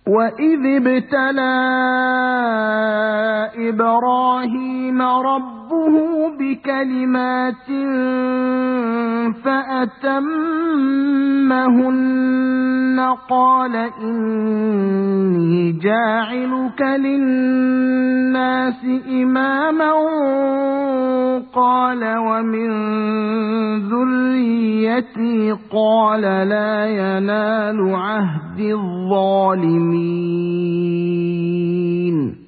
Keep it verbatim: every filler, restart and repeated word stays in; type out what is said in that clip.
وَإِذِ ابْتَلَىٰ إِبْرَاهِيمَ رَبُّهُ بِكَلِمَاتٍ فَأَتَمَّهُنَّ قَالَ إِنِّي جَاعِلُكَ لِلنَّاسِ إِمَامًا قَالَ وَمِن ذُرِّيَّتِي قَالَ لَا يَنَالُ عَهْدِي الظَّالِمِينَ